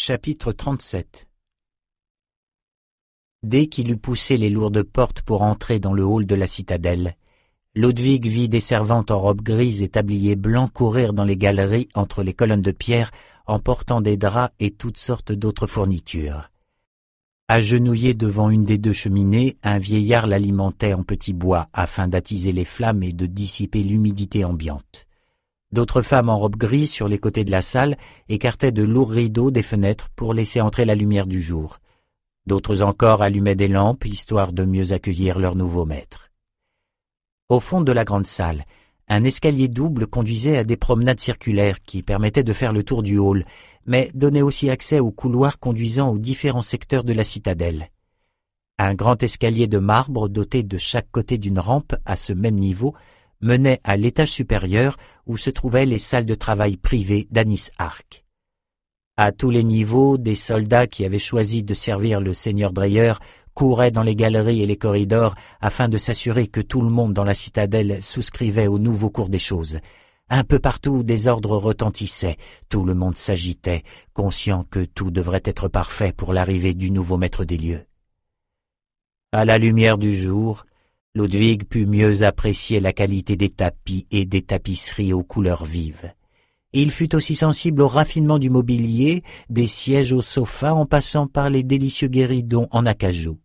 Chapitre 37. Dès qu'il eut poussé les lourdes portes pour entrer dans le hall de la citadelle, Ludwig vit des servantes en robes grises et tabliers blancs courir dans les galeries entre les colonnes de pierre en portant des draps et toutes sortes d'autres fournitures. Agenouillé devant une des deux cheminées, un vieillard l'alimentait en petits bois afin d'attiser les flammes et de dissiper l'humidité ambiante. D'autres femmes en robe grise sur les côtés de la salle écartaient de lourds rideaux des fenêtres pour laisser entrer la lumière du jour. D'autres encore allumaient des lampes, histoire de mieux accueillir leur nouveau maître. Au fond de la grande salle, un escalier double conduisait à des promenades circulaires qui permettaient de faire le tour du hall, mais donnaient aussi accès aux couloirs conduisant aux différents secteurs de la citadelle. Un grand escalier de marbre doté de chaque côté d'une rampe à ce même niveau menait à l'étage supérieur où se trouvaient les salles de travail privées d'Anis Ark. À tous les niveaux, des soldats qui avaient choisi de servir le seigneur Dreyer couraient dans les galeries et les corridors afin de s'assurer que tout le monde dans la citadelle souscrivait au nouveau cours des choses. Un peu partout, des ordres retentissaient, tout le monde s'agitait, conscient que tout devrait être parfait pour l'arrivée du nouveau maître des lieux. À la lumière du jour, Ludwig put mieux apprécier la qualité des tapis et des tapisseries aux couleurs vives. Il fut aussi sensible au raffinement du mobilier, des sièges aux sofas en passant par les délicieux guéridons en acajou.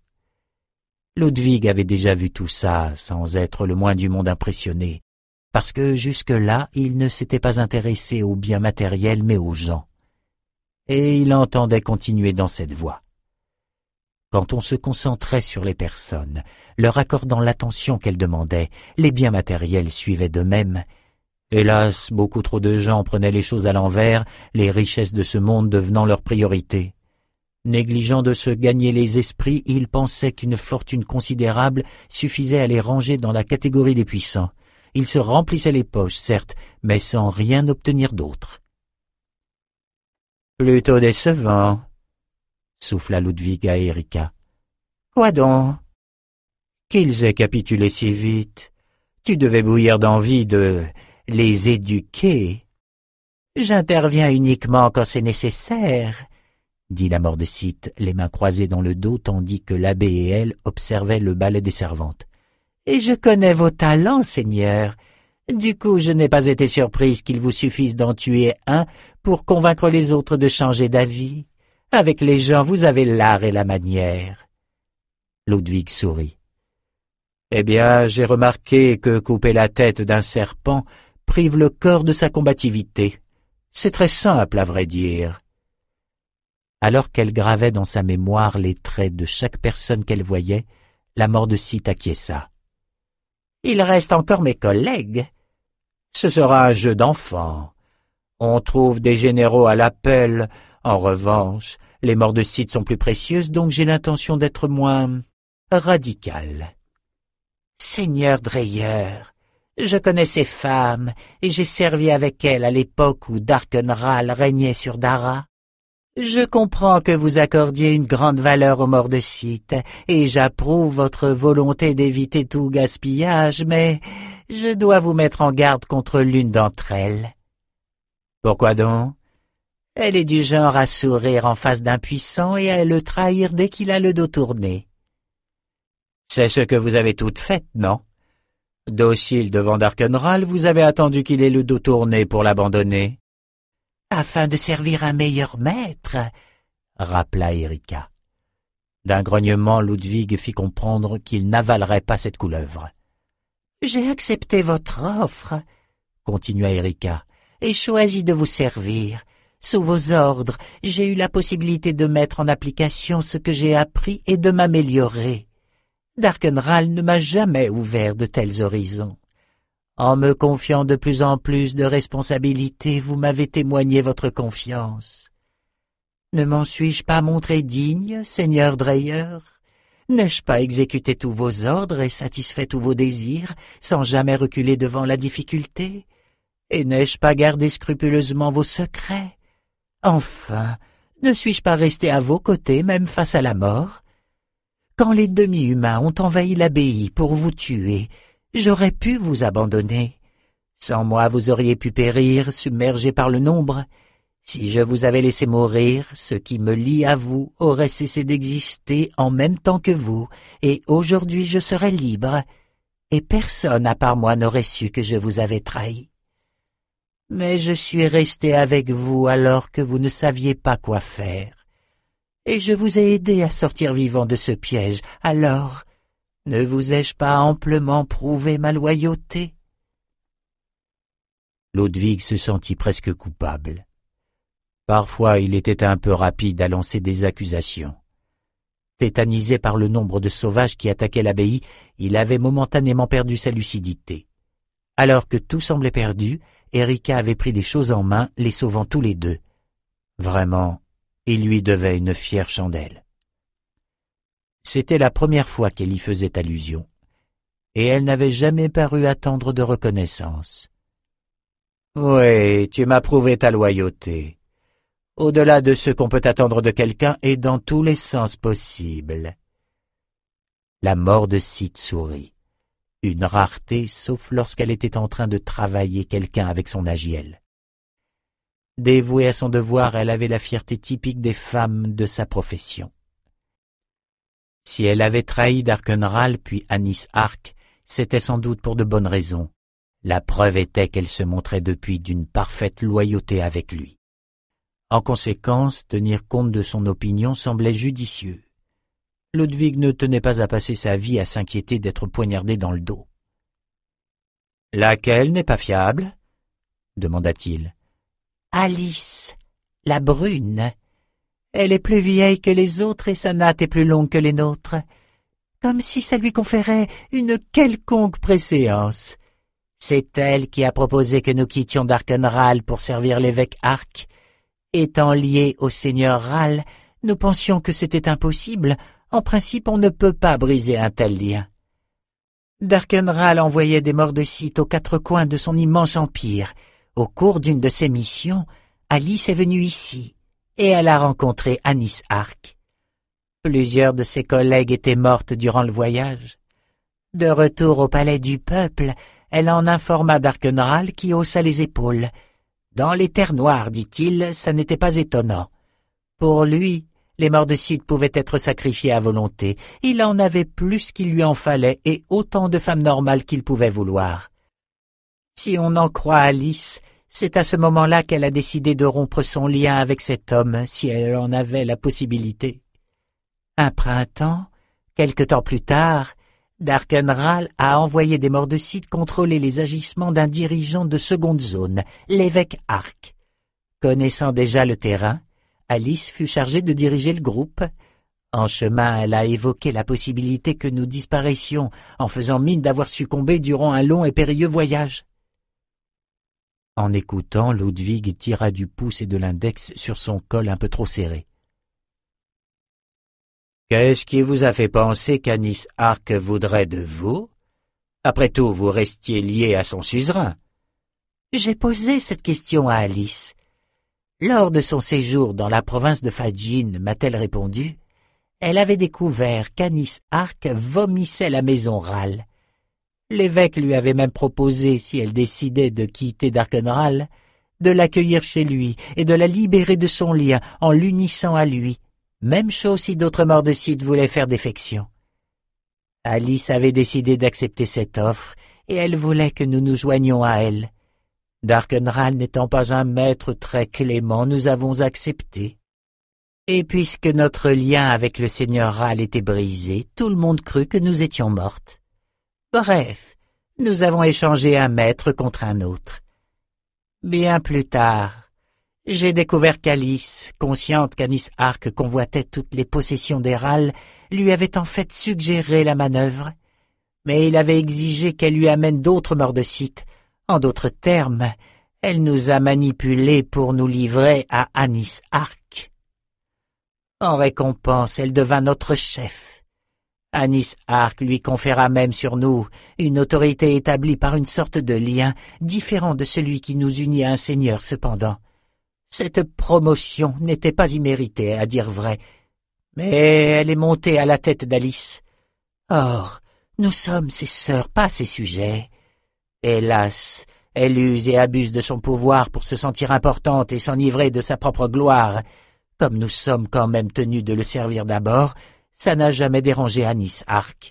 Ludwig avait déjà vu tout ça sans être le moins du monde impressionné, parce que jusque-là il ne s'était pas intéressé aux biens matériels mais aux gens. Et il entendait continuer dans cette voie. Quand on se concentrait sur les personnes, leur accordant l'attention qu'elles demandaient, les biens matériels suivaient d'eux-mêmes. Hélas, beaucoup trop de gens prenaient les choses à l'envers, les richesses de ce monde devenant leur priorité. Négligeant de se gagner les esprits, ils pensaient qu'une fortune considérable suffisait à les ranger dans la catégorie des puissants. Ils se remplissaient les poches, certes, mais sans rien obtenir d'autre. « Plutôt décevant », souffla Ludwig à Erika. « Quoi donc ?»« Qu'ils aient capitulé si vite. Tu devais bouillir d'envie de les éduquer. »« J'interviens uniquement quand c'est nécessaire, » dit la Mordecite, les mains croisées dans le dos tandis que l'abbé et elle observaient le ballet des servantes. « Et je connais vos talents, Seigneur. Du coup, je n'ai pas été surprise qu'il vous suffise d'en tuer un pour convaincre les autres de changer d'avis. Avec les gens, vous avez l'art et la manière. » Ludwig sourit. « Eh bien, j'ai remarqué que couper la tête d'un serpent prive le corps de sa combativité. C'est très simple, à vrai dire. » Alors qu'elle gravait dans sa mémoire les traits de chaque personne qu'elle voyait, la Mordecite acquiesça. « Il reste encore mes collègues. Ce sera un jeu d'enfant. On trouve des généraux à l'appel. En revanche, les Mordecites sont plus précieuses, donc j'ai l'intention d'être moins radical. »« Seigneur Dreyer, je connais ces femmes, et j'ai servi avec elles à l'époque où Darkenral régnait sur Dara. Je comprends que vous accordiez une grande valeur aux Mordecites, et j'approuve votre volonté d'éviter tout gaspillage, mais je dois vous mettre en garde contre l'une d'entre elles. »« Pourquoi donc ? » « Elle est du genre à sourire en face d'un puissant et à le trahir dès qu'il a le dos tourné. »« C'est ce que vous avez toutes fait, non ? Docile devant Darkenral, vous avez attendu qu'il ait le dos tourné pour l'abandonner. »« Afin de servir un meilleur maître, » rappela Erika. D'un grognement, Ludwig fit comprendre qu'il n'avalerait pas cette couleuvre. « J'ai accepté votre offre, » continua Erika, « et choisi de vous servir. Sous vos ordres, j'ai eu la possibilité de mettre en application ce que j'ai appris et de m'améliorer. Darkenral ne m'a jamais ouvert de tels horizons. En me confiant de plus en plus de responsabilités, vous m'avez témoigné votre confiance. Ne m'en suis-je pas montré digne, Seigneur Dreyer? N'ai-je pas exécuté tous vos ordres et satisfait tous vos désirs, sans jamais reculer devant la difficulté? Et n'ai-je pas gardé scrupuleusement vos secrets? Enfin, ne suis-je pas resté à vos côtés, même face à la mort? Quand les demi-humains ont envahi l'abbaye pour vous tuer, j'aurais pu vous abandonner. Sans moi, vous auriez pu périr, submergé par le nombre. Si je vous avais laissé mourir, ce qui me lie à vous aurait cessé d'exister en même temps que vous, et aujourd'hui je serais libre, et personne à part moi n'aurait su que je vous avais trahi. Mais je suis resté avec vous alors que vous ne saviez pas quoi faire, et je vous ai aidé à sortir vivant de ce piège, alors ne vous ai-je pas amplement prouvé ma loyauté? » Lodwig se sentit presque coupable. Parfois il était un peu rapide à lancer des accusations. Tétanisé par le nombre de sauvages qui attaquaient l'abbaye, il avait momentanément perdu sa lucidité. Alors que tout semblait perdu, Erika avait pris les choses en main, les sauvant tous les deux. Vraiment, il lui devait une fière chandelle. C'était la première fois qu'elle y faisait allusion, et elle n'avait jamais paru attendre de reconnaissance. « Oui, tu m'as prouvé ta loyauté. Au-delà de ce qu'on peut attendre de quelqu'un et dans tous les sens possibles. » La mort de Sith sourit. Une rareté, sauf lorsqu'elle était en train de travailler quelqu'un avec son agiel. Dévouée à son devoir, elle avait la fierté typique des femmes de sa profession. Si elle avait trahi Darkenral puis Anis Arc, c'était sans doute pour de bonnes raisons. La preuve était qu'elle se montrait depuis d'une parfaite loyauté avec lui. En conséquence, tenir compte de son opinion semblait judicieux. Lodwig ne tenait pas à passer sa vie à s'inquiéter d'être poignardé dans le dos. « Laquelle n'est pas fiable ?» demanda-t-il. « Alice, la brune. Elle est plus vieille que les autres et sa natte est plus longue que les nôtres, comme si ça lui conférait une quelconque préséance. C'est elle qui a proposé que nous quittions Darkenral pour servir l'évêque Arc. Étant liés au seigneur Ral, nous pensions que c'était impossible. En principe, on ne peut pas briser un tel lien. Darkenral envoyait des Mordecites aux quatre coins de son immense empire. Au cours d'une de ses missions, Alice est venue ici, et elle a rencontré Anis Arc. Plusieurs de ses collègues étaient mortes durant le voyage. De retour au palais du peuple, elle en informa Darkenral qui haussa les épaules. Dans les terres noires, dit-il, ça n'était pas étonnant. Pour lui, les Mordecites pouvaient être sacrifiés à volonté. Il en avait plus qu'il lui en fallait et autant de femmes normales qu'il pouvait vouloir. Si on en croit Alice, c'est à ce moment-là qu'elle a décidé de rompre son lien avec cet homme, si elle en avait la possibilité. Un printemps, quelque temps plus tard, Darkenral a envoyé des Mordecites contrôler les agissements d'un dirigeant de seconde zone, l'évêque Arc. Connaissant déjà le terrain, Alice fut chargée de diriger le groupe. En chemin, elle a évoqué la possibilité que nous disparaissions en faisant mine d'avoir succombé durant un long et périlleux voyage. En écoutant, Lodwig tira du pouce et de l'index sur son col un peu trop serré. « Qu'est-ce qui vous a fait penser qu'Anis Arc voudrait de vous? Après tout, vous restiez lié à son suzerain. » J'ai posé cette question à Alice. Lors de son séjour dans la province de Fajin, m'a-t-elle répondu, elle avait découvert qu'Anis Arc vomissait la maison Ral. L'évêque lui avait même proposé, si elle décidait de quitter Darkenral, de l'accueillir chez lui et de la libérer de son lien en l'unissant à lui. Même chose si d'autres Mordecites voulaient faire défection. Alice avait décidé d'accepter cette offre et elle voulait que nous nous joignions à elle. Darkenral n'étant pas un maître très clément, nous avons accepté. Et puisque notre lien avec le seigneur Ral était brisé, tout le monde crut que nous étions mortes. Bref, nous avons échangé un maître contre un autre. Bien plus tard, j'ai découvert qu'Alice, consciente qu'Anis Arc convoitait toutes les possessions des Ral, lui avait en fait suggéré la manœuvre, mais il avait exigé qu'elle lui amène d'autres Mordecites. En d'autres termes, elle nous a manipulés pour nous livrer à Anis Arc. En récompense, elle devint notre chef. Anis Arc lui conféra même sur nous une autorité établie par une sorte de lien différent de celui qui nous unit à un seigneur cependant. Cette promotion n'était pas imméritée, à dire vrai, mais elle est montée à la tête d'Alice. Or, nous sommes ses sœurs, pas ses sujets. Hélas, Elle use et abuse de son pouvoir pour se sentir importante et s'enivrer de sa propre gloire. Comme nous sommes quand même tenus de le servir d'abord, ça n'a jamais dérangé Anis Ark.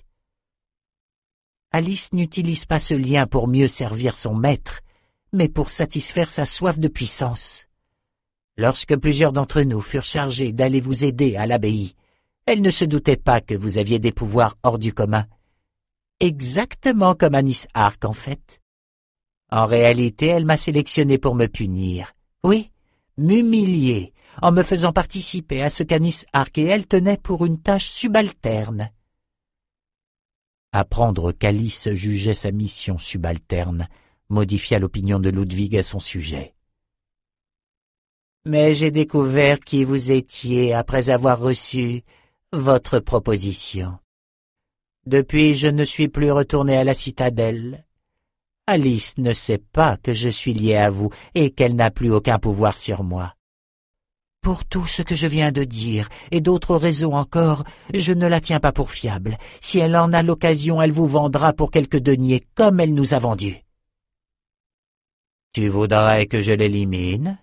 Alice n'utilise pas ce lien pour mieux servir son maître, mais pour satisfaire sa soif de puissance. Lorsque plusieurs d'entre nous furent chargés d'aller vous aider à l'abbaye, elle ne se doutait pas que vous aviez des pouvoirs hors du commun. Exactement comme Anis Ark, en fait. En réalité, elle m'a sélectionné pour me punir. Oui, m'humilier, en me faisant participer à ce qu'Anis Ark et elle tenaient pour une tâche subalterne. Apprendre qu'Alice jugeait sa mission subalterne modifia l'opinion de Ludwig à son sujet. Mais j'ai découvert qui vous étiez après avoir reçu votre proposition. Depuis, je ne suis plus retourné à la citadelle. Alice ne sait pas que je suis lié à vous et qu'elle n'a plus aucun pouvoir sur moi. Pour tout ce que je viens de dire, et d'autres raisons encore, je ne la tiens pas pour fiable. Si elle en a l'occasion, elle vous vendra pour quelques deniers, comme elle nous a vendus. Tu voudrais que je l'élimine?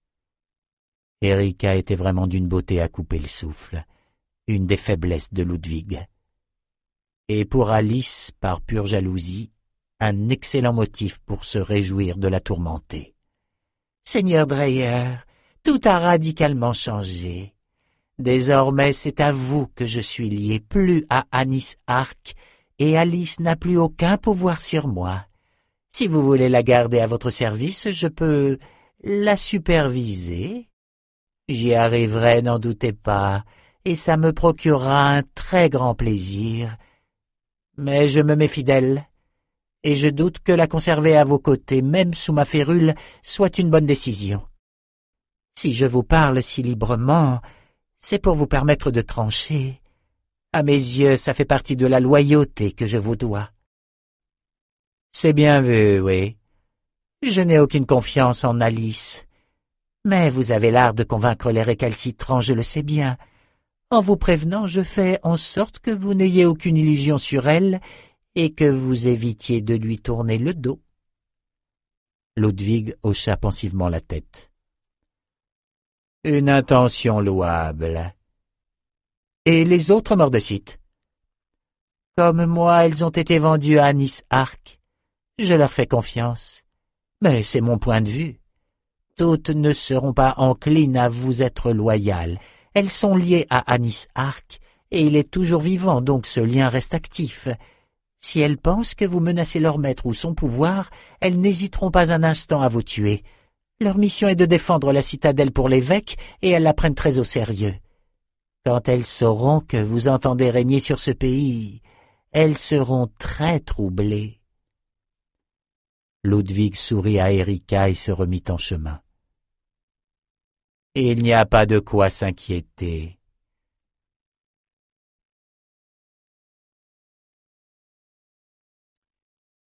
Erika était vraiment d'une beauté à couper le souffle, une des faiblesses de Ludwig. Et pour Alice, par pure jalousie, un excellent motif pour se réjouir de la tourmenter. Seigneur Dreyer, tout a radicalement changé. Désormais, c'est à vous que je suis lié, plus à Anis Ark, et Alice n'a plus aucun pouvoir sur moi. Si vous voulez la garder à votre service, je peux la superviser. J'y arriverai, n'en doutez pas, et ça me procurera un très grand plaisir. Mais je me méfie d'elle, et je doute que la conserver à vos côtés, même sous ma férule, soit une bonne décision. Si je vous parle si librement, c'est pour vous permettre de trancher. À mes yeux, ça fait partie de la loyauté que je vous dois. C'est bien vu, oui. Je n'ai aucune confiance en Alice. Mais vous avez l'art de convaincre les récalcitrants, je le sais bien. En vous prévenant, je fais en sorte que vous n'ayez aucune illusion sur elle et que vous évitiez de lui tourner le dos. Ludwig hocha pensivement la tête. Une intention louable. Et les autres Mordecite? Comme moi, elles ont été vendues à Anis Ark. Je leur fais confiance. Mais c'est mon point de vue. Toutes ne seront pas enclines à vous être loyales. Elles sont liées à Anis Ark, et il est toujours vivant, donc ce lien reste actif. Si elles pensent que vous menacez leur maître ou son pouvoir, elles n'hésiteront pas un instant à vous tuer. Leur mission est de défendre la citadelle pour l'évêque, et elles la prennent très au sérieux. Quand elles sauront que vous entendez régner sur ce pays, elles seront très troublées. Ludwig sourit à Erika et se remit en chemin. Il n'y a pas de quoi s'inquiéter.